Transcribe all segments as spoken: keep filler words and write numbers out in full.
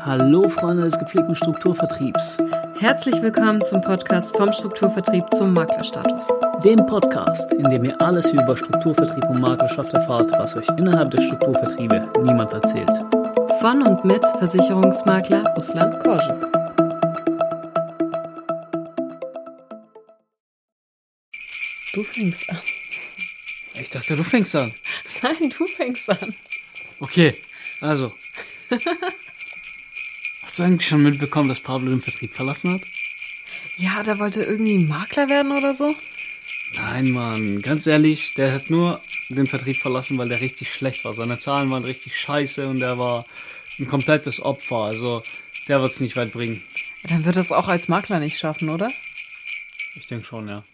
Hallo Freunde des gepflegten Strukturvertriebs. Herzlich willkommen zum Podcast vom Strukturvertrieb zum Maklerstatus. Dem Podcast, in dem ihr alles über Strukturvertrieb und Maklerschaft erfahrt, was euch innerhalb der Strukturvertriebe niemand erzählt. Von und mit Versicherungsmakler Ruslan Korschen. Du fängst an. Ich dachte, du fängst an. Nein, du fängst an. Okay, also. Hast du eigentlich schon mitbekommen, dass Pablo den Vertrieb verlassen hat? Ja, der wollte irgendwie Makler werden oder so? Nein, Mann, ganz ehrlich, der hat nur den Vertrieb verlassen, weil der richtig schlecht war. Seine Zahlen waren richtig scheiße und der war ein komplettes Opfer. Also, der wird es nicht weit bringen. Ja, dann wird er es auch als Makler nicht schaffen, oder? Ich denke schon, ja.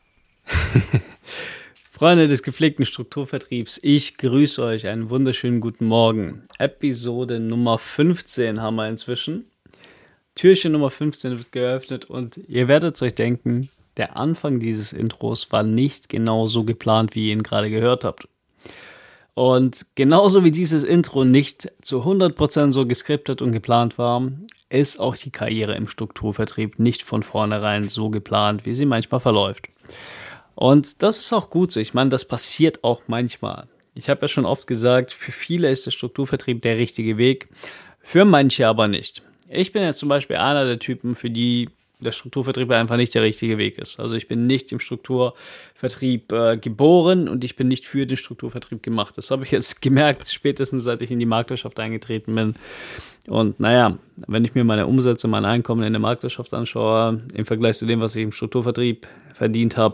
Freunde des gepflegten Strukturvertriebs, ich grüße euch, einen wunderschönen guten Morgen. Episode Nummer fünfzehn haben wir inzwischen. Türchen Nummer fünfzehn wird geöffnet und ihr werdet euch denken, der Anfang dieses Intros war nicht genau so geplant, wie ihr ihn gerade gehört habt. Und genauso wie dieses Intro nicht zu hundert Prozent so geskriptet und geplant war, ist auch die Karriere im Strukturvertrieb nicht von vornherein so geplant, wie sie manchmal verläuft. Und das ist auch gut so. Ich meine, das passiert auch manchmal. Ich habe ja schon oft gesagt, für viele ist der Strukturvertrieb der richtige Weg, für manche aber nicht. Ich bin jetzt zum Beispiel einer der Typen, für die der Strukturvertrieb einfach nicht der richtige Weg ist. Also ich bin nicht im Strukturvertrieb äh, geboren und ich bin nicht für den Strukturvertrieb gemacht. Das habe ich jetzt gemerkt, spätestens seit ich in die Maklerschaft eingetreten bin. Und naja, wenn ich mir meine Umsätze, mein Einkommen in der Maklerschaft anschaue, im Vergleich zu dem, was ich im Strukturvertrieb verdient habe,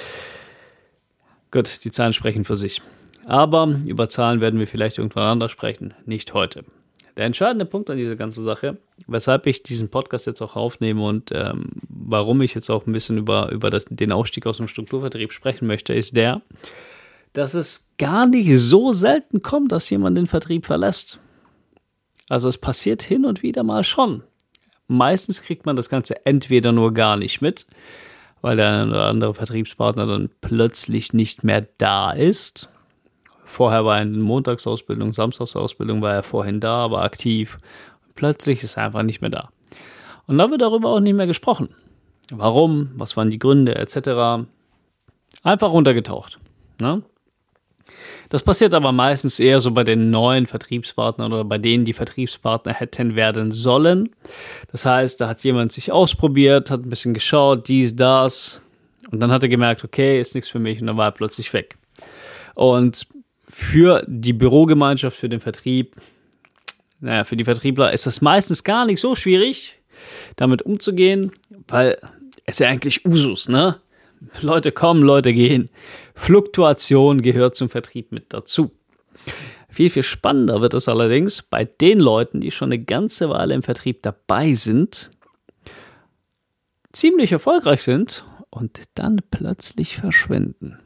gut, die Zahlen sprechen für sich. Aber über Zahlen werden wir vielleicht irgendwann anders sprechen, nicht heute. Der entscheidende Punkt an dieser ganzen Sache, weshalb ich diesen Podcast jetzt auch aufnehme und ähm, warum ich jetzt auch ein bisschen über, über das, den Ausstieg aus dem Strukturvertrieb sprechen möchte, ist der, dass es gar nicht so selten kommt, dass jemand den Vertrieb verlässt. Also es passiert hin und wieder mal schon. Meistens kriegt man das Ganze entweder nur gar nicht mit, weil der eine oder andere Vertriebspartner dann plötzlich nicht mehr da ist. Vorher war er in Montagsausbildung, Samstagsausbildung, war er vorhin da, aber aktiv. Plötzlich ist er einfach nicht mehr da. Und da wird darüber auch nicht mehr gesprochen. Warum, was waren die Gründe, et cetera. Einfach runtergetaucht. Ne? Das passiert aber meistens eher so bei den neuen Vertriebspartnern oder bei denen, die Vertriebspartner hätten werden sollen. Das heißt, da hat jemand sich ausprobiert, hat ein bisschen geschaut, dies, das. Und dann hat er gemerkt, okay, ist nichts für mich und dann war er plötzlich weg. Und für die Bürogemeinschaft, für den Vertrieb, naja, für die Vertriebler ist es meistens gar nicht so schwierig, damit umzugehen, weil es ja eigentlich Usus, ne? Leute kommen, Leute gehen. Fluktuation gehört zum Vertrieb mit dazu. Viel, viel spannender wird es allerdings bei den Leuten, die schon eine ganze Weile im Vertrieb dabei sind, ziemlich erfolgreich sind und dann plötzlich verschwinden.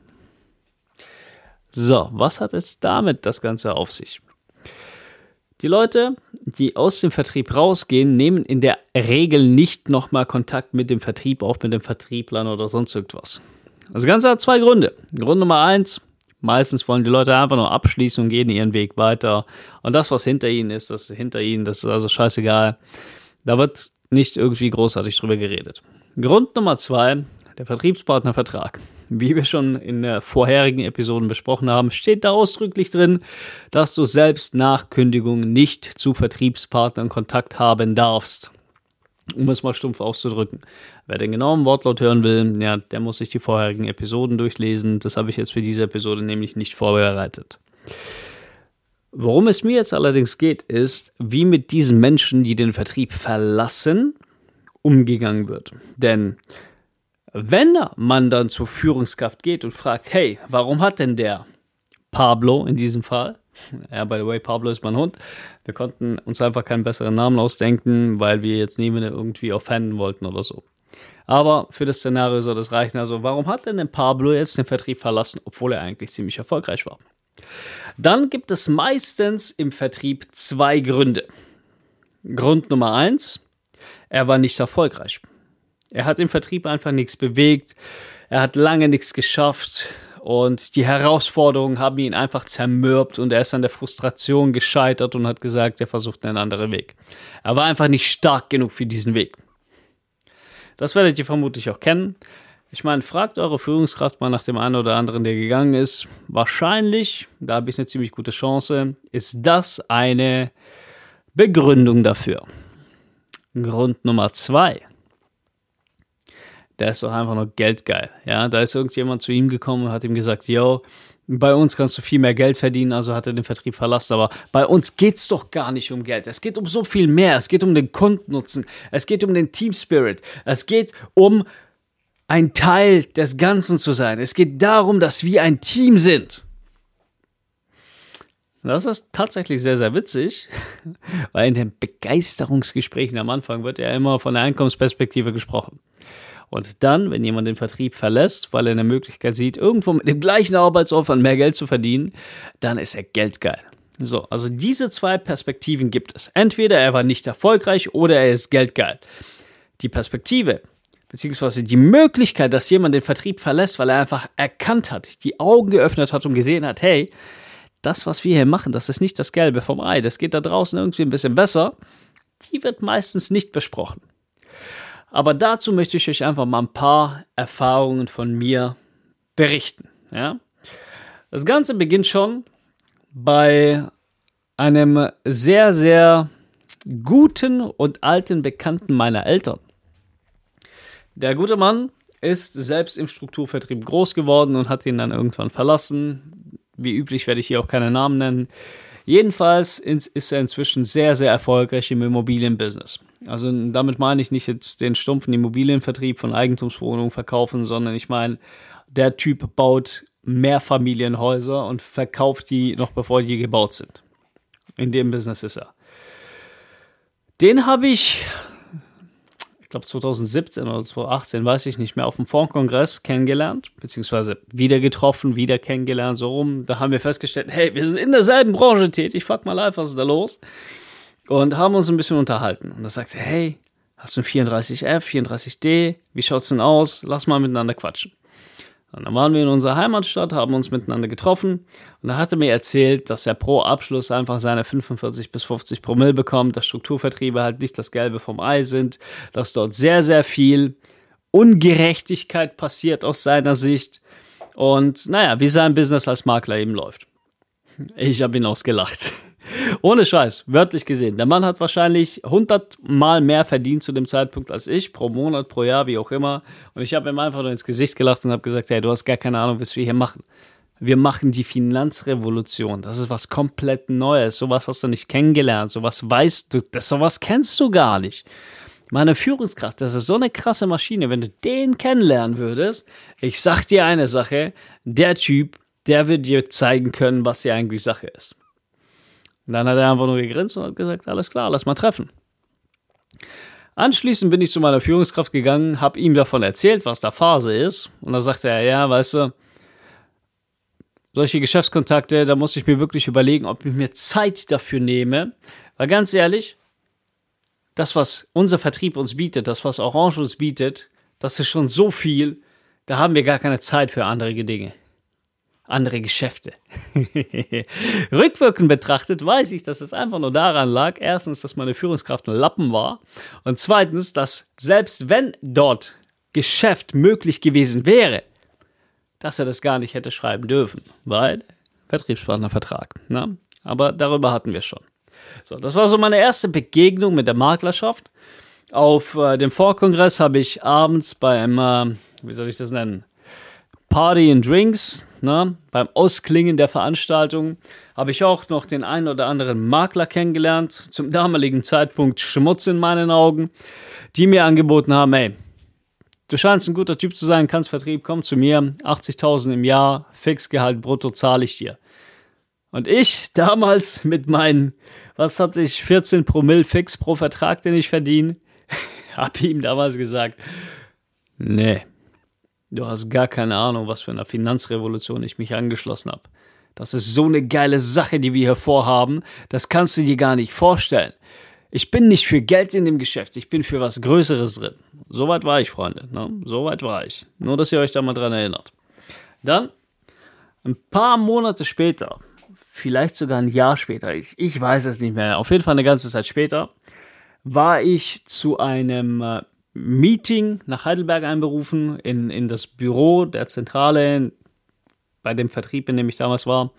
So, was hat jetzt damit das Ganze auf sich? Die Leute, die aus dem Vertrieb rausgehen, nehmen in der Regel nicht nochmal Kontakt mit dem Vertrieb auf, mit den Vertrieblern oder sonst irgendwas. Das Ganze hat zwei Gründe. Grund Nummer eins, meistens wollen die Leute einfach nur abschließen und gehen ihren Weg weiter. Und das, was hinter ihnen ist, das ist hinter ihnen, das ist also scheißegal. Da wird nicht irgendwie großartig drüber geredet. Grund Nummer zwei, der Vertriebspartnervertrag. Wie wir schon in der vorherigen Episoden besprochen haben, steht da ausdrücklich drin, dass du selbst nach Kündigung nicht zu Vertriebspartnern Kontakt haben darfst. Um es mal stumpf auszudrücken. Wer den genauen Wortlaut hören will, ja, der muss sich die vorherigen Episoden durchlesen. Das habe ich jetzt für diese Episode nämlich nicht vorbereitet. Worum es mir jetzt allerdings geht, ist, wie mit diesen Menschen, die den Vertrieb verlassen, umgegangen wird. Denn wenn man dann zur Führungskraft geht und fragt, hey, warum hat denn der Pablo in diesem Fall, ja, by the way, Pablo ist mein Hund, wir konnten uns einfach keinen besseren Namen ausdenken, weil wir jetzt niemanden irgendwie offenden wollten oder so. Aber für das Szenario soll das reichen. Also, warum hat denn der Pablo jetzt den Vertrieb verlassen, obwohl er eigentlich ziemlich erfolgreich war? Dann gibt es meistens im Vertrieb zwei Gründe. Grund Nummer eins, er war nicht erfolgreich. Er hat im Vertrieb einfach nichts bewegt, er hat lange nichts geschafft und die Herausforderungen haben ihn einfach zermürbt und er ist an der Frustration gescheitert und hat gesagt, er versucht einen anderen Weg. Er war einfach nicht stark genug für diesen Weg. Das werdet ihr vermutlich auch kennen. Ich meine, fragt eure Führungskraft mal nach dem einen oder anderen, der gegangen ist. Wahrscheinlich, da habe ich eine ziemlich gute Chance, ist das eine Begründung dafür. Grund Nummer zwei. Der ist doch einfach nur geldgeil. Ja, da ist irgendjemand zu ihm gekommen und hat ihm gesagt, yo, bei uns kannst du viel mehr Geld verdienen, also hat er den Vertrieb verlassen. Aber bei uns geht es doch gar nicht um Geld. Es geht um so viel mehr. Es geht um den Kundennutzen. Es geht um den Team Spirit. Es geht um ein Teil des Ganzen zu sein. Es geht darum, dass wir ein Team sind. Das ist tatsächlich sehr, sehr witzig, weil in den Begeisterungsgesprächen am Anfang wird ja immer von der Einkommensperspektive gesprochen. Und dann, wenn jemand den Vertrieb verlässt, weil er eine Möglichkeit sieht, irgendwo mit dem gleichen Arbeitsaufwand mehr Geld zu verdienen, dann ist er geldgeil. So, also diese zwei Perspektiven gibt es. Entweder er war nicht erfolgreich oder er ist geldgeil. Die Perspektive, beziehungsweise die Möglichkeit, dass jemand den Vertrieb verlässt, weil er einfach erkannt hat, die Augen geöffnet hat und gesehen hat, hey, das, was wir hier machen, das ist nicht das Gelbe vom Ei, das geht da draußen irgendwie ein bisschen besser, die wird meistens nicht besprochen. Aber dazu möchte ich euch einfach mal ein paar Erfahrungen von mir berichten. Ja? Das Ganze beginnt schon bei einem sehr, sehr guten und alten Bekannten meiner Eltern. Der gute Mann ist selbst im Strukturvertrieb groß geworden und hat ihn dann irgendwann verlassen. Wie üblich werde ich hier auch keine Namen nennen. Jedenfalls ist er inzwischen sehr, sehr erfolgreich im Immobilienbusiness. Also damit meine ich nicht jetzt den stumpfen Immobilienvertrieb von Eigentumswohnungen verkaufen, sondern ich meine, der Typ baut Mehrfamilienhäuser und verkauft die noch bevor die gebaut sind. In dem Business ist er. Den habe ich, ich glaube zwanzig siebzehn oder zwanzig achtzehn, weiß ich nicht mehr, auf dem Fondskongress kennengelernt, beziehungsweise wieder getroffen, wieder kennengelernt, so rum. Da haben wir festgestellt, hey, wir sind in derselben Branche tätig, fuck mal live, was ist da los? Und haben uns ein bisschen unterhalten. Und da sagte er, hey, hast du ein vierunddreißig F, vierunddreißig D, wie schaut's denn aus? Lass mal miteinander quatschen. Und dann waren wir in unserer Heimatstadt, haben uns miteinander getroffen und da hat er mir erzählt, dass er pro Abschluss einfach seine fünfundvierzig bis fünfzig Promille bekommt, dass Strukturvertriebe halt nicht das Gelbe vom Ei sind, dass dort sehr, sehr viel Ungerechtigkeit passiert aus seiner Sicht und naja, wie sein Business als Makler eben läuft. Ich habe ihn ausgelacht. Ohne Scheiß, wörtlich gesehen. Der Mann hat wahrscheinlich hundertmal mehr verdient zu dem Zeitpunkt als ich, pro Monat, pro Jahr, wie auch immer. Und ich habe ihm einfach nur ins Gesicht gelacht und habe gesagt, hey, du hast gar keine Ahnung, was wir hier machen. Wir machen die Finanzrevolution. Das ist was komplett Neues. Sowas hast du nicht kennengelernt. Sowas weißt du, das, sowas kennst du gar nicht. Meine Führungskraft, das ist so eine krasse Maschine. Wenn du den kennenlernen würdest, ich sag dir eine Sache, der Typ, der wird dir zeigen können, was hier eigentlich Sache ist. Und dann hat er einfach nur gegrinst und hat gesagt, alles klar, lass mal treffen. Anschließend bin ich zu meiner Führungskraft gegangen, habe ihm davon erzählt, was da Phase ist. Und da sagte er, ja, weißt du, solche Geschäftskontakte, da muss ich mir wirklich überlegen, ob ich mir Zeit dafür nehme. Weil ganz ehrlich, das, was unser Vertrieb uns bietet, das, was Orange uns bietet, das ist schon so viel, da haben wir gar keine Zeit für andere Dinge. Andere Geschäfte. Rückwirkend betrachtet weiß ich, dass es einfach nur daran lag, erstens, dass meine Führungskraft ein Lappen war und zweitens, dass selbst wenn dort Geschäft möglich gewesen wäre, dass er das gar nicht hätte schreiben dürfen, weil Vertriebspartnervertrag. Ne? Aber darüber hatten wir schon. So, das war so meine erste Begegnung mit der Maklerschaft. Auf äh, dem Vorkongress habe ich abends beim, äh, wie soll ich das nennen, Party and Drinks, ne? Beim Ausklingen der Veranstaltung habe ich auch noch den einen oder anderen Makler kennengelernt, zum damaligen Zeitpunkt Schmutz in meinen Augen, die mir angeboten haben, hey, du scheinst ein guter Typ zu sein, kannst Vertrieb, komm zu mir, achtzigtausend im Jahr, Fixgehalt brutto zahle ich dir. Und ich damals mit meinen, was hatte ich, vierzehn Promille fix pro Vertrag, den ich verdiene, habe ihm damals gesagt, nee. Du hast gar keine Ahnung, was für eine Finanzrevolution ich mich angeschlossen habe. Das ist so eine geile Sache, die wir hier vorhaben. Das kannst du dir gar nicht vorstellen. Ich bin nicht für Geld in dem Geschäft, ich bin für was Größeres drin. Soweit war ich, Freunde. Ne? Soweit war ich. Nur, dass ihr euch da mal dran erinnert. Dann ein paar Monate später, vielleicht sogar ein Jahr später, ich, ich weiß es nicht mehr, auf jeden Fall eine ganze Zeit später, war ich zu einem äh, Meeting nach Heidelberg einberufen, in, in das Büro der Zentrale, bei dem Vertrieb, in dem ich damals war.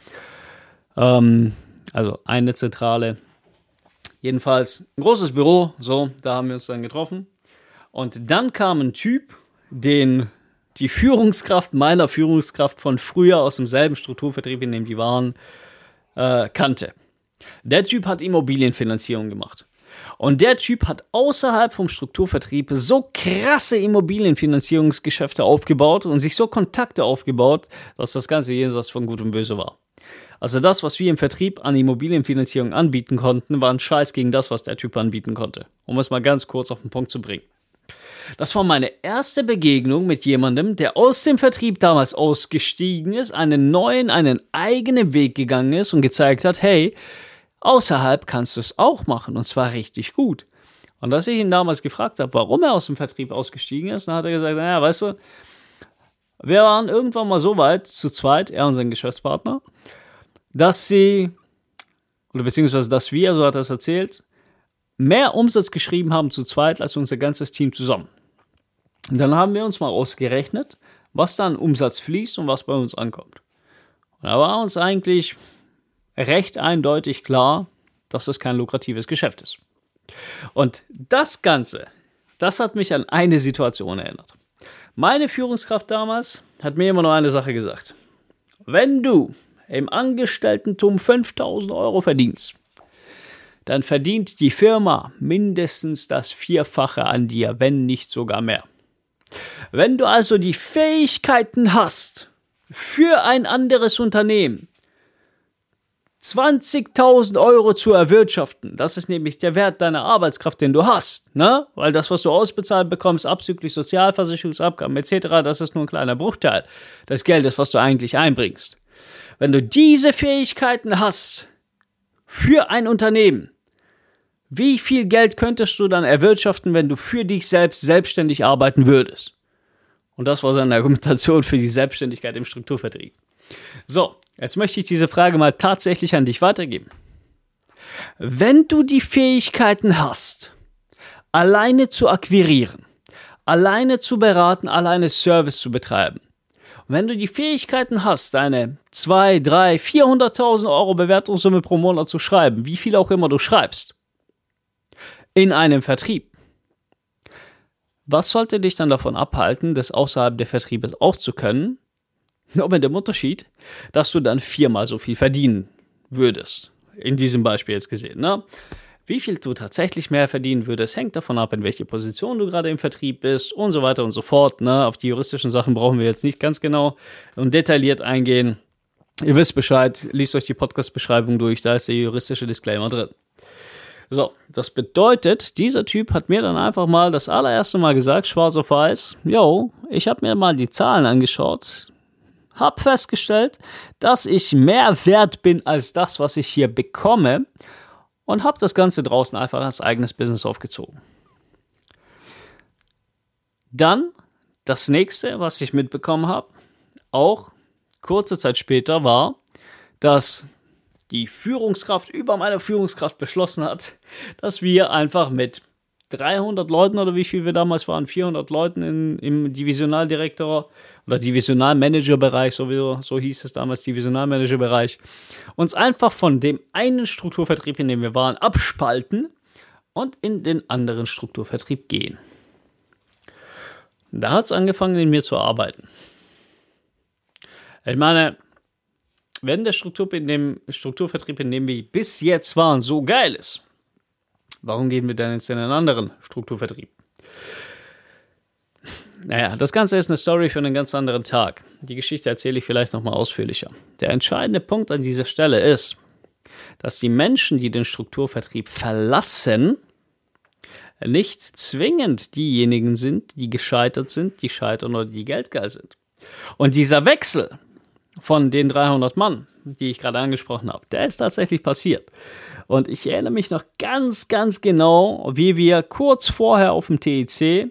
Ähm, also eine Zentrale. Jedenfalls ein großes Büro, so, da haben wir uns dann getroffen. Und dann kam ein Typ, den die Führungskraft meiner Führungskraft von früher aus demselben Strukturvertrieb, in dem die waren, äh, kannte. Der Typ hat Immobilienfinanzierung gemacht. Und der Typ hat außerhalb vom Strukturvertrieb so krasse Immobilienfinanzierungsgeschäfte aufgebaut und sich so Kontakte aufgebaut, dass das Ganze jenseits von Gut und Böse war. Also das, was wir im Vertrieb an Immobilienfinanzierung anbieten konnten, war ein Scheiß gegen das, was der Typ anbieten konnte. Um es mal ganz kurz auf den Punkt zu bringen. Das war meine erste Begegnung mit jemandem, der aus dem Vertrieb damals ausgestiegen ist, einen neuen, einen eigenen Weg gegangen ist und gezeigt hat, hey, außerhalb kannst du es auch machen und zwar richtig gut. Und als ich ihn damals gefragt habe, warum er aus dem Vertrieb ausgestiegen ist, dann hat er gesagt, naja, weißt du, wir waren irgendwann mal so weit, zu zweit, er und sein Geschäftspartner, dass sie, oder beziehungsweise dass wir, so hat er es erzählt, mehr Umsatz geschrieben haben zu zweit als unser ganzes Team zusammen. Und dann haben wir uns mal ausgerechnet, was da an Umsatz fließt und was bei uns ankommt. Und da war uns eigentlich recht eindeutig klar, dass das kein lukratives Geschäft ist. Und das Ganze, das hat mich an eine Situation erinnert. Meine Führungskraft damals hat mir immer nur eine Sache gesagt. Wenn du im Angestelltentum fünftausend Euro verdienst, dann verdient die Firma mindestens das Vierfache an dir, wenn nicht sogar mehr. Wenn du also die Fähigkeiten hast, für ein anderes Unternehmen zwanzigtausend Euro zu erwirtschaften, das ist nämlich der Wert deiner Arbeitskraft, den du hast, ne? Weil das, was du ausbezahlt bekommst, abzüglich Sozialversicherungsabgaben et cetera, das ist nur ein kleiner Bruchteil des Geldes, was du eigentlich einbringst. Wenn du diese Fähigkeiten hast für ein Unternehmen, wie viel Geld könntest du dann erwirtschaften, wenn du für dich selbst selbstständig arbeiten würdest? Und das war seine Argumentation für die Selbstständigkeit im Strukturvertrieb. So, jetzt möchte ich diese Frage mal tatsächlich an dich weitergeben. Wenn du die Fähigkeiten hast, alleine zu akquirieren, alleine zu beraten, alleine Service zu betreiben, und wenn du die Fähigkeiten hast, deine zwei, drei, vierhunderttausend Euro Bewertungssumme pro Monat zu schreiben, wie viel auch immer du schreibst, in einem Vertrieb, was sollte dich dann davon abhalten, das außerhalb der Vertriebes auch zu können? Nur mit dem Unterschied, dass du dann viermal so viel verdienen würdest. In diesem Beispiel jetzt gesehen, ne? Wie viel du tatsächlich mehr verdienen würdest, hängt davon ab, in welche Position du gerade im Vertrieb bist und so weiter und so fort. Ne? Auf die juristischen Sachen brauchen wir jetzt nicht ganz genau und detailliert eingehen. Ihr wisst Bescheid, liest euch die Podcast-Beschreibung durch, da ist der juristische Disclaimer drin. So, das bedeutet, dieser Typ hat mir dann einfach mal das allererste Mal gesagt, schwarz auf weiß, yo, ich habe mir mal die Zahlen angeschaut, habe festgestellt, dass ich mehr wert bin als das, was ich hier bekomme und habe das Ganze draußen einfach als eigenes Business aufgezogen. Dann das nächste, was ich mitbekommen habe, auch kurze Zeit später, war, dass die Führungskraft über meine Führungskraft beschlossen hat, dass wir einfach mit dreihundert Leuten oder wie viel wir damals waren, vierhundert Leuten in, im Divisionaldirektor oder Divisionalmanagerbereich, so, so hieß es damals, Divisionalmanagerbereich, uns einfach von dem einen Strukturvertrieb, in dem wir waren, abspalten und in den anderen Strukturvertrieb gehen. Da hat es angefangen, in mir zu arbeiten. Ich meine, wenn der Struktur in dem Strukturvertrieb, in dem wir bis jetzt waren, so geil ist, warum gehen wir dann jetzt in einen anderen Strukturvertrieb? Naja, das Ganze ist eine Story für einen ganz anderen Tag. Die Geschichte erzähle ich vielleicht nochmal ausführlicher. Der entscheidende Punkt an dieser Stelle ist, dass die Menschen, die den Strukturvertrieb verlassen, nicht zwingend diejenigen sind, die gescheitert sind, die scheitern oder die geldgeil sind. Und dieser Wechsel von den dreihundert Mann, die ich gerade angesprochen habe, der ist tatsächlich passiert. Und ich erinnere mich noch ganz, ganz genau, wie wir kurz vorher auf dem T E C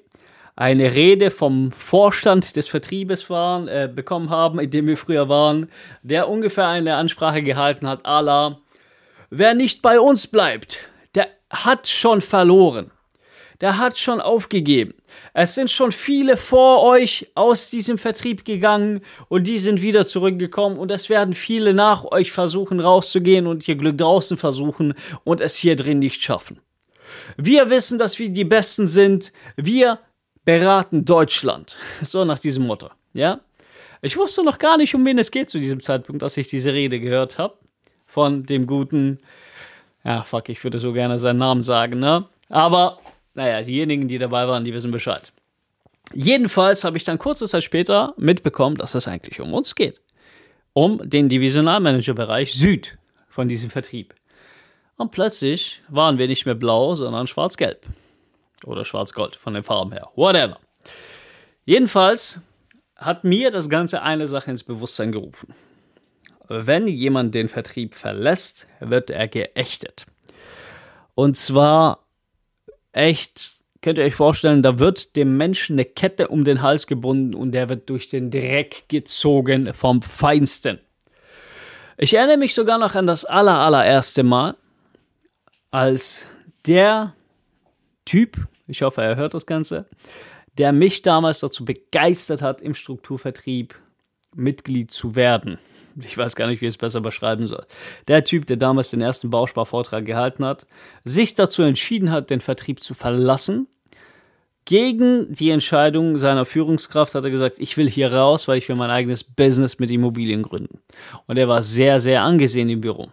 eine Rede vom Vorstand des Vertriebes waren, äh, bekommen haben, in dem wir früher waren, der ungefähr eine Ansprache gehalten hat, à la, wer nicht bei uns bleibt, der hat schon verloren. Der hat schon aufgegeben. Es sind schon viele vor euch aus diesem Vertrieb gegangen und die sind wieder zurückgekommen und es werden viele nach euch versuchen rauszugehen und ihr Glück draußen versuchen und es hier drin nicht schaffen. Wir wissen, dass wir die Besten sind. Wir beraten Deutschland. So nach diesem Motto, ja? Ich wusste noch gar nicht, um wen es geht zu diesem Zeitpunkt, dass ich diese Rede gehört habe. Von dem guten, ja, fuck, ich würde so gerne seinen Namen sagen, ne? Aber, naja, diejenigen, die dabei waren, die wissen Bescheid. Jedenfalls habe ich dann kurze Zeit später mitbekommen, dass es eigentlich um uns geht. Um den Divisionalmanagerbereich Süd von diesem Vertrieb. Und plötzlich waren wir nicht mehr blau, sondern schwarz-gelb. Oder schwarz-gold, von den Farben her. Whatever. Jedenfalls hat mir das Ganze eine Sache ins Bewusstsein gerufen. Wenn jemand den Vertrieb verlässt, wird er geächtet. Und zwar echt, könnt ihr euch vorstellen, da wird dem Menschen eine Kette um den Hals gebunden und der wird durch den Dreck gezogen vom Feinsten. Ich erinnere mich sogar noch an das aller, allererste Mal, als der Typ, ich hoffe, er hört das Ganze, der mich damals dazu begeistert hat, im Strukturvertrieb Mitglied zu werden. Ich weiß gar nicht, wie ich es besser beschreiben soll. Der Typ, der damals den ersten Bausparvortrag gehalten hat, sich dazu entschieden hat, den Vertrieb zu verlassen. Gegen die Entscheidung seiner Führungskraft hat er gesagt, ich will hier raus, weil ich will mein eigenes Business mit Immobilien gründen. Und er war sehr, sehr angesehen im Büro.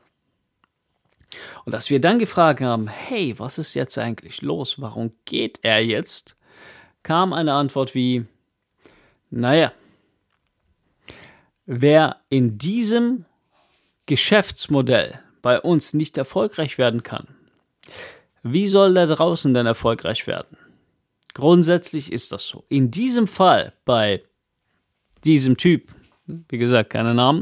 Und dass wir dann gefragt haben, hey, was ist jetzt eigentlich los? Warum geht er jetzt? Kam eine Antwort wie, naja, wer in diesem Geschäftsmodell bei uns nicht erfolgreich werden kann, wie soll der draußen denn erfolgreich werden? Grundsätzlich ist das so. In diesem Fall bei diesem Typ, wie gesagt, keine Namen,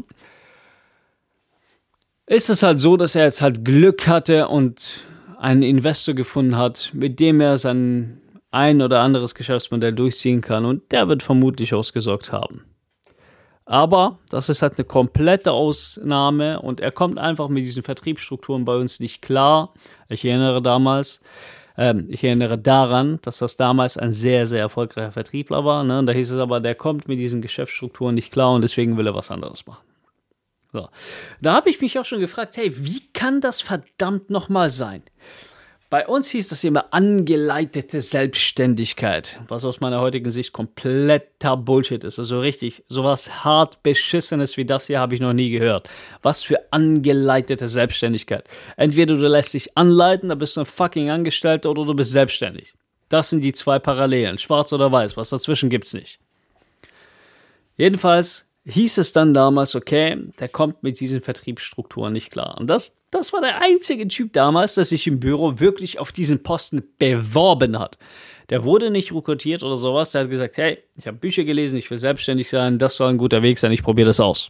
ist es halt so, dass er jetzt halt Glück hatte und einen Investor gefunden hat, mit dem er sein ein oder anderes Geschäftsmodell durchziehen kann und der wird vermutlich ausgesorgt haben. Aber das ist halt eine komplette Ausnahme und er kommt einfach mit diesen Vertriebsstrukturen bei uns nicht klar. Ich erinnere damals, ähm, ich erinnere daran, dass das damals ein sehr, sehr erfolgreicher Vertriebler war. Ne? Und da hieß es aber, der kommt mit diesen Geschäftsstrukturen nicht klar und deswegen will er was anderes machen. So. Da habe ich mich auch schon gefragt, hey, wie kann das verdammt nochmal sein? Bei uns hieß das immer angeleitete Selbstständigkeit, was aus meiner heutigen Sicht kompletter Bullshit ist. Also richtig, sowas hart Beschissenes wie das hier habe ich noch nie gehört. Was für angeleitete Selbstständigkeit. Entweder du lässt dich anleiten, da bist du ein fucking Angestellter oder du bist selbstständig. Das sind die zwei Parallelen, schwarz oder weiß, was dazwischen gibt's nicht. Jedenfalls hieß es dann damals, okay, der kommt mit diesen Vertriebsstrukturen nicht klar. Und das, das war der einzige Typ damals, der sich im Büro wirklich auf diesen Posten beworben hat. Der wurde nicht rekrutiert oder sowas. Der hat gesagt, hey, ich habe Bücher gelesen, ich will selbstständig sein, das soll ein guter Weg sein, ich probiere das aus.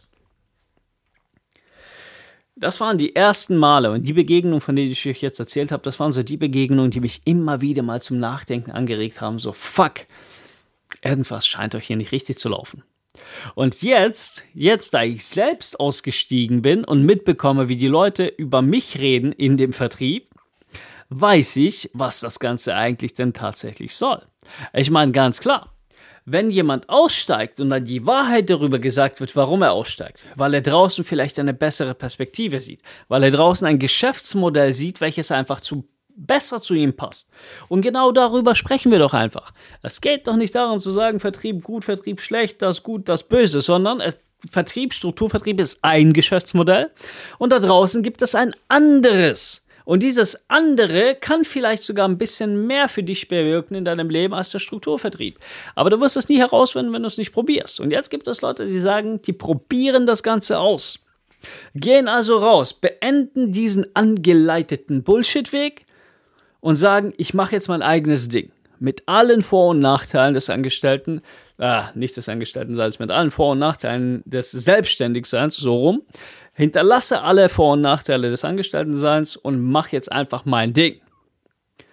Das waren die ersten Male und die Begegnungen, von denen ich euch jetzt erzählt habe, das waren so die Begegnungen, die mich immer wieder mal zum Nachdenken angeregt haben. So, fuck, irgendwas scheint euch hier nicht richtig zu laufen. Und jetzt, jetzt, da ich selbst ausgestiegen bin und mitbekomme, wie die Leute über mich reden in dem Vertrieb, weiß ich, was das Ganze eigentlich denn tatsächlich soll. Ich meine, ganz klar, wenn jemand aussteigt und dann die Wahrheit darüber gesagt wird, warum er aussteigt, weil er draußen vielleicht eine bessere Perspektive sieht, weil er draußen ein Geschäftsmodell sieht, welches einfach zu besser zu ihm passt. Und genau darüber sprechen wir doch einfach. Es geht doch nicht darum zu sagen, Vertrieb gut, Vertrieb schlecht, das gut, das böse, sondern es, Vertrieb, Strukturvertrieb ist ein Geschäftsmodell und da draußen gibt es ein anderes. Und dieses andere kann vielleicht sogar ein bisschen mehr für dich bewirken in deinem Leben als der Strukturvertrieb. Aber du wirst es nie herausfinden, wenn du es nicht probierst. Und jetzt gibt es Leute, die sagen, die probieren das Ganze aus. Gehen also raus, beenden diesen angeleiteten Bullshit-Weg und sagen, ich mache jetzt mein eigenes Ding. Mit allen Vor- und Nachteilen des Angestellten, äh, nicht des Angestelltenseins, mit allen Vor- und Nachteilen des Selbstständigseins, so rum. Hinterlasse alle Vor- und Nachteile des Angestelltenseins und mach jetzt einfach mein Ding.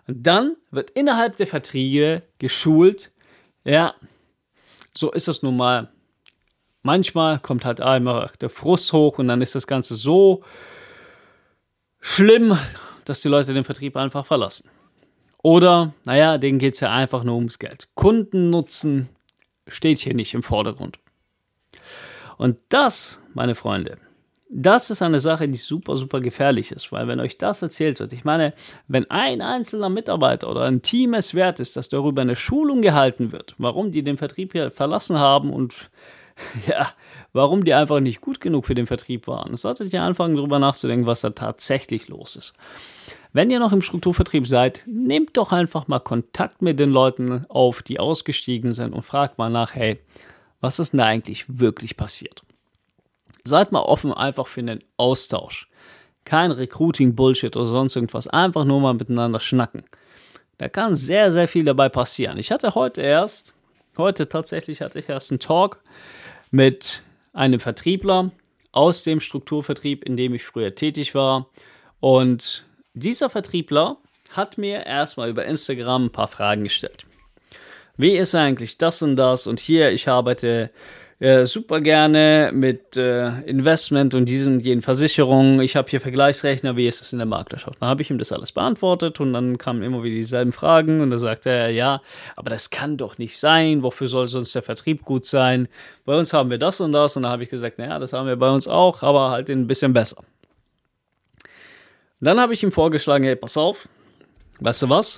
Und dann wird innerhalb der Verträge geschult, ja, so ist es nun mal. Manchmal kommt halt einmal der Frust hoch und dann ist das Ganze so schlimm, dass die Leute den Vertrieb einfach verlassen. Oder, naja, denen geht es ja einfach nur ums Geld. Kundennutzen steht hier nicht im Vordergrund. Und das, meine Freunde, das ist eine Sache, die super, super gefährlich ist, weil wenn euch das erzählt wird, ich meine, wenn ein einzelner Mitarbeiter oder ein Team es wert ist, dass darüber eine Schulung gehalten wird, warum die den Vertrieb hier verlassen haben und ja, warum die einfach nicht gut genug für den Vertrieb waren, solltet ihr anfangen, darüber nachzudenken, was da tatsächlich los ist. Wenn ihr noch im Strukturvertrieb seid, nehmt doch einfach mal Kontakt mit den Leuten auf, die ausgestiegen sind und fragt mal nach, hey, was ist denn da eigentlich wirklich passiert? Seid mal offen einfach für einen Austausch. Kein Recruiting-Bullshit oder sonst irgendwas. Einfach nur mal miteinander schnacken. Da kann sehr, sehr viel dabei passieren. Ich hatte heute erst, heute tatsächlich hatte ich erst einen Talk mit einem Vertriebler aus dem Strukturvertrieb, in dem ich früher tätig war. Und dieser Vertriebler hat mir erstmal über Instagram ein paar Fragen gestellt. Wie ist eigentlich das und das? Und hier, ich arbeite äh, super gerne mit äh, Investment und diesen und jenen Versicherungen. Ich habe hier Vergleichsrechner, wie ist das in der Maklerschaft? Dann habe ich ihm das alles beantwortet und dann kamen immer wieder dieselben Fragen und da sagte er, ja, aber das kann doch nicht sein. Wofür soll sonst der Vertrieb gut sein? Bei uns haben wir das und das. Und dann habe ich gesagt, naja, das haben wir bei uns auch, aber halt ein bisschen besser. Dann habe ich ihm vorgeschlagen, hey, pass auf, weißt du was?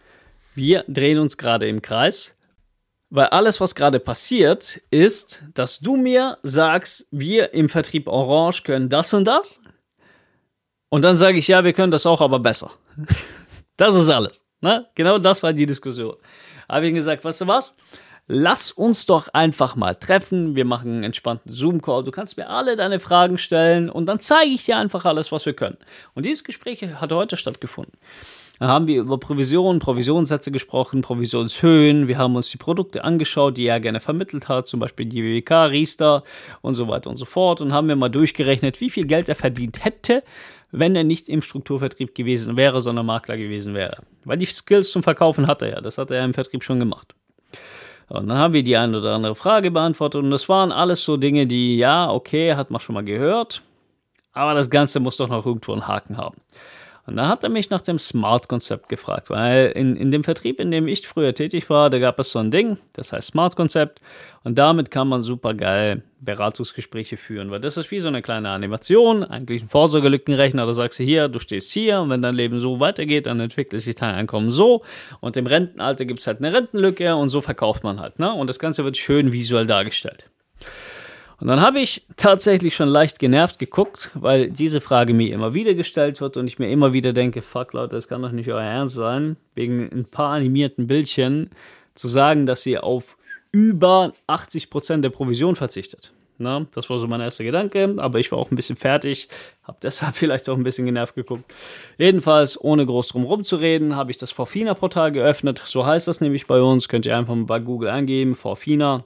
Wir drehen uns gerade im Kreis, weil alles, was gerade passiert, ist, dass du mir sagst, wir im Vertrieb Orange können das und das. Und dann sage ich, ja, wir können das auch, aber besser. Das ist alles. Ne? Genau das war die Diskussion. Habe ich ihm gesagt, weißt du was? Lass uns doch einfach mal treffen. Wir machen einen entspannten Zoom-Call. Du kannst mir alle deine Fragen stellen und dann zeige ich dir einfach alles, was wir können. Und dieses Gespräch hat heute stattgefunden. Da haben wir über Provisionen, Provisionssätze gesprochen, Provisionshöhen. Wir haben uns die Produkte angeschaut, die er gerne vermittelt hat, zum Beispiel die W W K, Riester und so weiter und so fort. Und haben wir mal durchgerechnet, wie viel Geld er verdient hätte, wenn er nicht im Strukturvertrieb gewesen wäre, sondern Makler gewesen wäre. Weil die Skills zum Verkaufen hat er ja, das hat er ja im Vertrieb schon gemacht. Und dann haben wir die eine oder andere Frage beantwortet und das waren alles so Dinge, die, ja, okay, hat man schon mal gehört, aber das Ganze muss doch noch irgendwo einen Haken haben. Und dann hat er mich nach dem Smart-Konzept gefragt, weil in, in dem Vertrieb, in dem ich früher tätig war, da gab es so ein Ding, das heißt Smart-Konzept und damit kann man super geil Beratungsgespräche führen, weil das ist wie so eine kleine Animation, eigentlich ein Vorsorgelückenrechner, da sagst du hier, du stehst hier und wenn dein Leben so weitergeht, dann entwickelt sich dein Einkommen so und im Rentenalter gibt es halt eine Rentenlücke und so verkauft man halt, ne? Und das Ganze wird schön visuell dargestellt. Und dann habe ich tatsächlich schon leicht genervt geguckt, weil diese Frage mir immer wieder gestellt wird und ich mir immer wieder denke, fuck Leute, das kann doch nicht euer Ernst sein, wegen ein paar animierten Bildchen zu sagen, dass ihr auf über achtzig Prozent der Provision verzichtet. Na, das war so mein erster Gedanke, aber ich war auch ein bisschen fertig, habe deshalb vielleicht auch ein bisschen genervt geguckt. Jedenfalls, ohne groß drum rumzureden, habe ich das Forfina-Portal geöffnet, so heißt das nämlich bei uns, könnt ihr einfach mal bei Google eingeben, Forfina.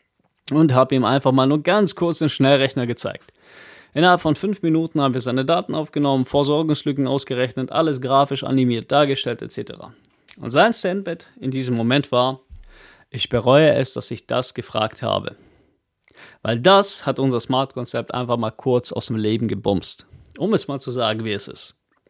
Und habe ihm einfach mal nur ganz kurz den Schnellrechner gezeigt. Innerhalb von fünf Minuten haben wir seine Daten aufgenommen, Versorgungslücken ausgerechnet, alles grafisch animiert dargestellt et cetera. Und sein Standbet in diesem Moment war, ich bereue es, dass ich das gefragt habe. Weil das hat unser Smart-Konzept einfach mal kurz aus dem Leben gebumst. Um es mal zu sagen, wie es ist.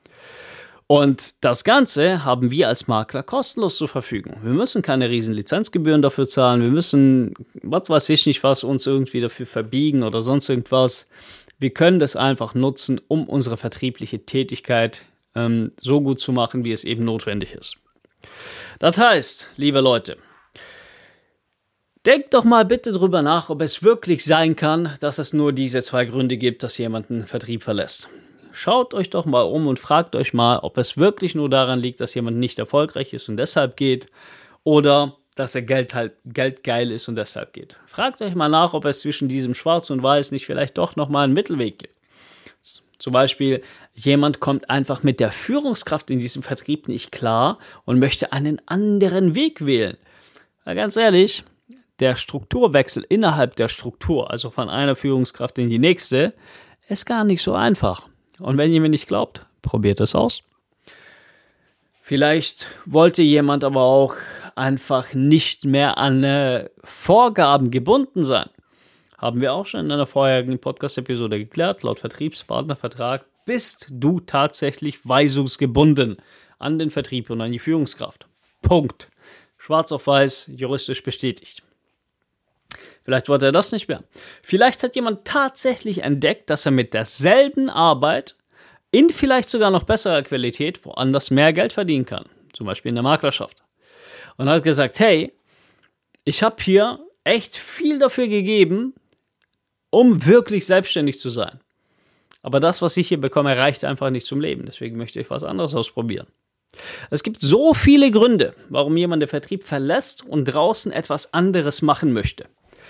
Und das Ganze haben wir als Makler kostenlos zur Verfügung. Wir müssen keine riesen Lizenzgebühren dafür zahlen. Wir müssen, was weiß ich nicht, was uns irgendwie dafür verbiegen oder sonst irgendwas. Wir können das einfach nutzen, um unsere vertriebliche Tätigkeit ähm, so gut zu machen, wie es eben notwendig ist. Das heißt, liebe Leute, denkt doch mal bitte drüber nach, ob es wirklich sein kann, dass es nur diese zwei Gründe gibt, dass jemand einen Vertrieb verlässt. Schaut euch doch mal um und fragt euch mal, ob es wirklich nur daran liegt, dass jemand nicht erfolgreich ist und deshalb geht oder dass er Geld halt geldgeil ist und deshalb geht. Fragt euch mal nach, ob es zwischen diesem Schwarz und Weiß nicht vielleicht doch nochmal einen Mittelweg gibt. Zum Beispiel, jemand kommt einfach mit der Führungskraft in diesem Vertrieb nicht klar und möchte einen anderen Weg wählen. Na, ganz ehrlich, der Strukturwechsel innerhalb der Struktur, also von einer Führungskraft in die nächste, ist gar nicht so einfach. Und wenn ihr mir nicht glaubt, probiert es aus. Vielleicht wollte jemand aber auch einfach nicht mehr an äh, Vorgaben gebunden sein. Haben wir auch schon in einer vorherigen Podcast-Episode geklärt. Laut Vertriebspartnervertrag bist du tatsächlich weisungsgebunden an den Vertrieb und an die Führungskraft. Punkt. Schwarz auf weiß, juristisch bestätigt. Vielleicht wollte er das nicht mehr. Vielleicht hat jemand tatsächlich entdeckt, dass er mit derselben Arbeit in vielleicht sogar noch besserer Qualität woanders mehr Geld verdienen kann. Zum Beispiel in der Maklerschaft. Und hat gesagt, hey, ich habe hier echt viel dafür gegeben, um wirklich selbstständig zu sein. Aber das, was ich hier bekomme, reicht einfach nicht zum Leben. Deswegen möchte ich was anderes ausprobieren. Es gibt so viele Gründe, warum jemand den Vertrieb verlässt und draußen etwas anderes machen möchte.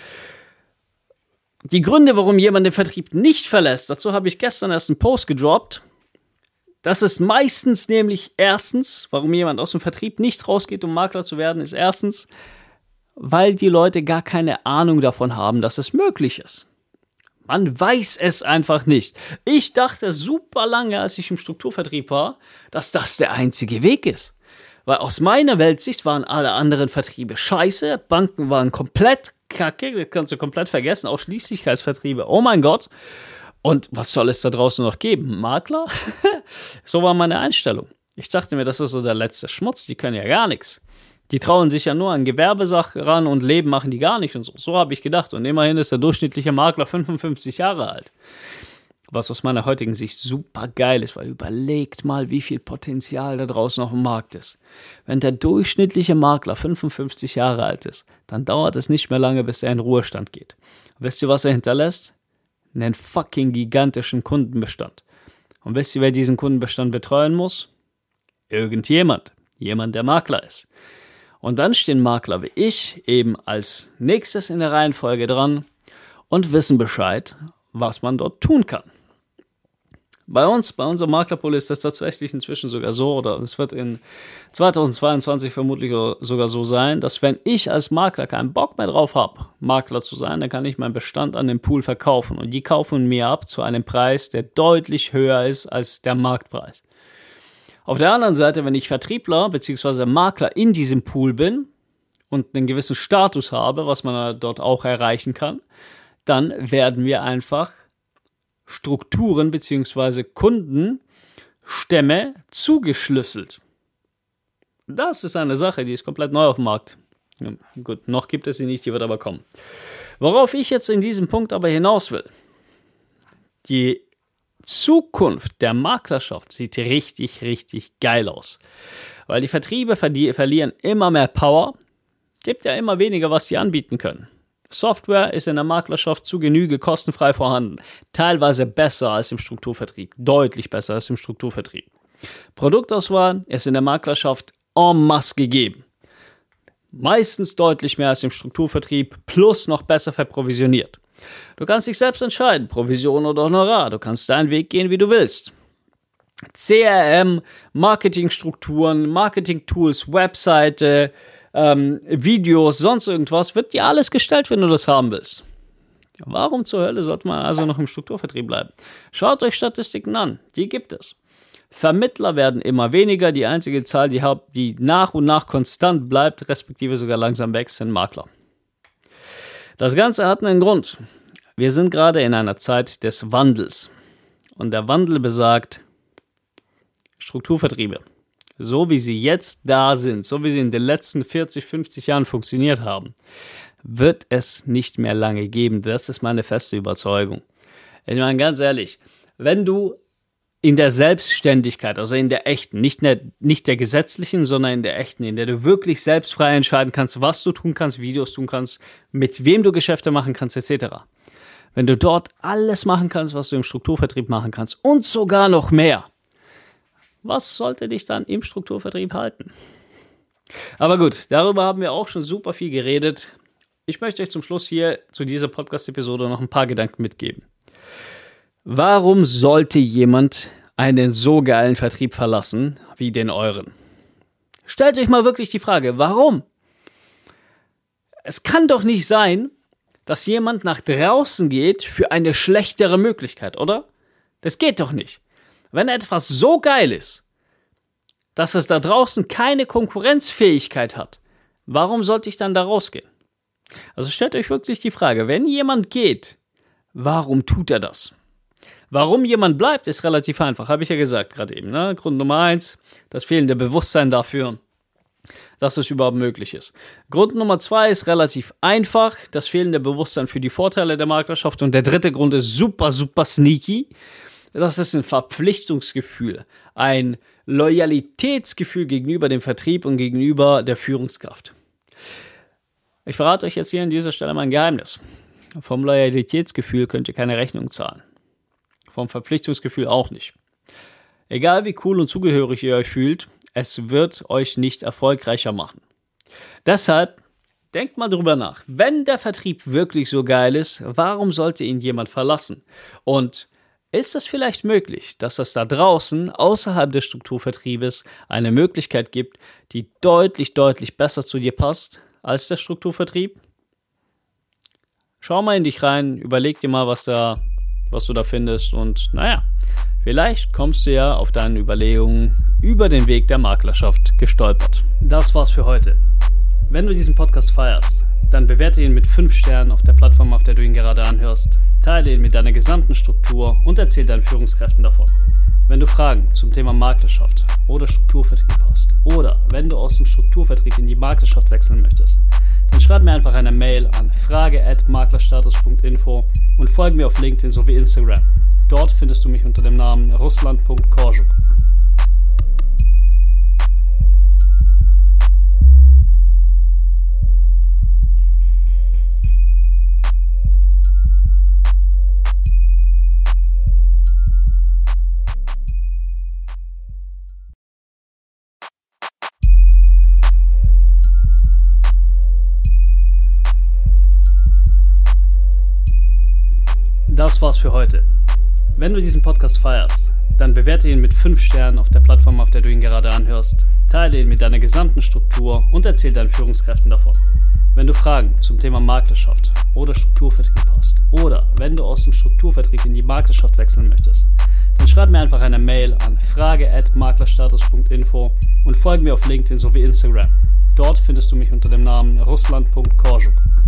Die Gründe, warum jemand den Vertrieb nicht verlässt, dazu habe ich gestern erst einen Post gedroppt. Das ist meistens nämlich erstens, warum jemand aus dem Vertrieb nicht rausgeht, um Makler zu werden, ist erstens, weil die Leute gar keine Ahnung davon haben, dass es möglich ist. Man weiß es einfach nicht. Ich dachte super lange, als ich im Strukturvertrieb war, dass das der einzige Weg ist. Weil aus meiner Weltsicht waren alle anderen Vertriebe scheiße, Banken waren komplett kacke, das kannst du komplett vergessen, auch Schließlichkeitsvertriebe, oh mein Gott. Und was soll es da draußen noch geben? Makler? So war meine Einstellung. Ich dachte mir, das ist so der letzte Schmutz, die können ja gar nichts. Die trauen sich ja nur an Gewerbesachen ran und Leben machen die gar nicht und so. So habe ich gedacht. Und immerhin ist der durchschnittliche Makler fünfundfünfzig Jahre alt. Was aus meiner heutigen Sicht super geil ist, weil überlegt mal, wie viel Potenzial da draußen auf dem Markt ist. Wenn der durchschnittliche Makler fünfundfünfzig Jahre alt ist, dann dauert es nicht mehr lange, bis er in Ruhestand geht. Und wisst ihr, was er hinterlässt? Einen fucking gigantischen Kundenbestand. Und wisst ihr, wer diesen Kundenbestand betreuen muss? Irgendjemand. Jemand, der Makler ist. Und dann stehen Makler wie ich eben als nächstes in der Reihenfolge dran und wissen Bescheid, was man dort tun kann. Bei uns, bei unserem Maklerpool ist das tatsächlich inzwischen sogar so, oder es wird in zweitausendzweiundzwanzig vermutlich sogar so sein, dass wenn ich als Makler keinen Bock mehr drauf habe, Makler zu sein, dann kann ich meinen Bestand an den Pool verkaufen. Und die kaufen mir ab zu einem Preis, der deutlich höher ist als der Marktpreis. Auf der anderen Seite, wenn ich Vertriebler bzw. Makler in diesem Pool bin und einen gewissen Status habe, was man dort auch erreichen kann, dann werden wir einfach Strukturen bzw. Kundenstämme zugeschlüsselt. Das ist eine Sache, die ist komplett neu auf dem Markt. Ja, gut, noch gibt es sie nicht, die wird aber kommen. Worauf ich jetzt in diesem Punkt aber hinaus will, die Zukunft der Maklerschaft sieht richtig, richtig geil aus. Weil die Vertriebe verli- verlieren immer mehr Power, gibt ja immer weniger, was die anbieten können. Software ist in der Maklerschaft zu Genüge kostenfrei vorhanden. Teilweise besser als im Strukturvertrieb. Deutlich besser als im Strukturvertrieb. Produktauswahl ist in der Maklerschaft en masse gegeben. Meistens deutlich mehr als im Strukturvertrieb, plus noch besser verprovisioniert. Du kannst dich selbst entscheiden, Provision oder Honorar. Du kannst deinen Weg gehen, wie du willst. C R M, Marketingstrukturen, Marketing-Tools, Webseite, ähm, Videos, sonst irgendwas, wird dir alles gestellt, wenn du das haben willst. Warum zur Hölle sollte man also noch im Strukturvertrieb bleiben? Schaut euch Statistiken an, die gibt es. Vermittler werden immer weniger, die einzige Zahl, die, die nach und nach konstant bleibt, respektive sogar langsam wächst, sind Makler. Das Ganze hat einen Grund. Wir sind gerade in einer Zeit des Wandels. Und der Wandel besagt, Strukturvertriebe, so wie sie jetzt da sind, so wie sie in den letzten vierzig, fünfzig Jahren funktioniert haben, wird es nicht mehr lange geben. Das ist meine feste Überzeugung. Ich meine, ganz ehrlich, wenn du in der Selbstständigkeit, also in der echten, nicht der, nicht der gesetzlichen, sondern in der echten, in der du wirklich selbst frei entscheiden kannst, was du tun kannst, Videos tun kannst, mit wem du Geschäfte machen kannst, et cetera. Wenn du dort alles machen kannst, was du im Strukturvertrieb machen kannst und sogar noch mehr, was sollte dich dann im Strukturvertrieb halten? Aber gut, darüber haben wir auch schon super viel geredet. Ich möchte euch zum Schluss hier zu dieser Podcast-Episode noch ein paar Gedanken mitgeben. Warum sollte jemand einen so geilen Vertrieb verlassen wie den euren? Stellt euch mal wirklich die Frage, warum? Es kann doch nicht sein, dass jemand nach draußen geht für eine schlechtere Möglichkeit, oder? Das geht doch nicht. Wenn etwas so geil ist, dass es da draußen keine Konkurrenzfähigkeit hat, warum sollte ich dann da rausgehen? Also stellt euch wirklich die Frage, wenn jemand geht, warum tut er das? Warum jemand bleibt, ist relativ einfach, habe ich ja gesagt gerade eben. Ne? Grund Nummer eins, das fehlende Bewusstsein dafür, dass es überhaupt möglich ist. Grund Nummer zwei ist relativ einfach, das fehlende Bewusstsein für die Vorteile der Maklerschaft. Und der dritte Grund ist super, super sneaky. Das ist ein Verpflichtungsgefühl, ein Loyalitätsgefühl gegenüber dem Vertrieb und gegenüber der Führungskraft. Ich verrate euch jetzt hier an dieser Stelle mein Geheimnis. Vom Loyalitätsgefühl könnt ihr keine Rechnung zahlen. Vom Verpflichtungsgefühl auch nicht. Egal wie cool und zugehörig ihr euch fühlt, es wird euch nicht erfolgreicher machen. Deshalb denkt mal drüber nach. Wenn der Vertrieb wirklich so geil ist, warum sollte ihn jemand verlassen? Und ist es vielleicht möglich, dass es da draußen, außerhalb des Strukturvertriebes, eine Möglichkeit gibt, die deutlich, deutlich besser zu dir passt als der Strukturvertrieb? Schau mal in dich rein, überleg dir mal, was da, was du da findest und naja, vielleicht kommst du ja auf deinen Überlegungen über den Weg der Maklerschaft gestolpert. Das war's für heute. Wenn du diesen Podcast feierst, dann bewerte ihn mit fünf Sternen auf der Plattform, auf der du ihn gerade anhörst, teile ihn mit deiner gesamten Struktur und erzähl deinen Führungskräften davon. Wenn du Fragen zum Thema Maklerschaft oder Strukturvertrieb hast oder wenn du aus dem Strukturvertrieb in die Maklerschaft wechseln möchtest, dann schreib mir einfach eine Mail an frage at maklerstatus punkt info und folge mir auf LinkedIn sowie Instagram. Dort findest du mich unter dem Namen russland punkt korjuk. Das war's für heute. Wenn du diesen Podcast feierst, dann bewerte ihn mit fünf Sternen auf der Plattform, auf der du ihn gerade anhörst, teile ihn mit deiner gesamten Struktur und erzähl deinen Führungskräften davon. Wenn du Fragen zum Thema Maklerschaft oder Strukturvertrieb hast oder wenn du aus dem Strukturvertrieb in die Maklerschaft wechseln möchtest, dann schreib mir einfach eine Mail an frage at maklerstatus punkt info und folge mir auf LinkedIn sowie Instagram. Dort findest du mich unter dem Namen russland punkt korjuk.